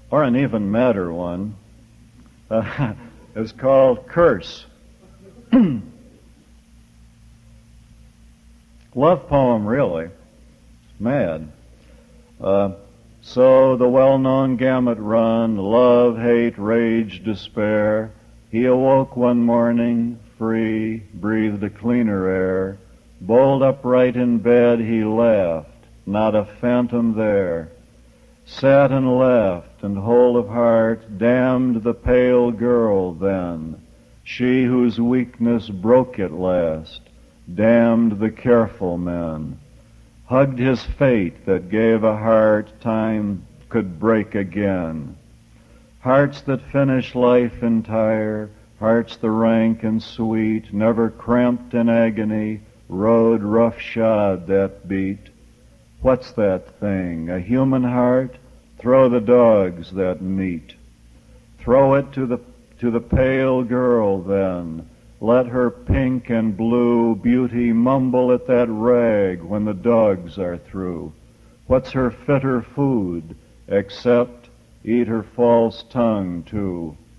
or an even madder one, is called Curse. Love poem, really. Mad. So the well-known gamut run, love, hate, rage, despair. He awoke one morning, free, breathed a cleaner air. Bold upright in bed he laughed, not a phantom there. Sat and laughed, and whole of heart damned the pale girl then, she whose weakness broke at last, damned the careful man. Hugged his fate that gave a heart time could break again. Hearts that finish life entire, hearts the rank and sweet, never cramped in agony, rode roughshod that beat. What's that thing? A human heart? Throw the dogs that meat. Throw it to the pale girl then. Let her pink and blue beauty mumble at that rag when the dogs are through. What's her fitter food except eat her false tongue too?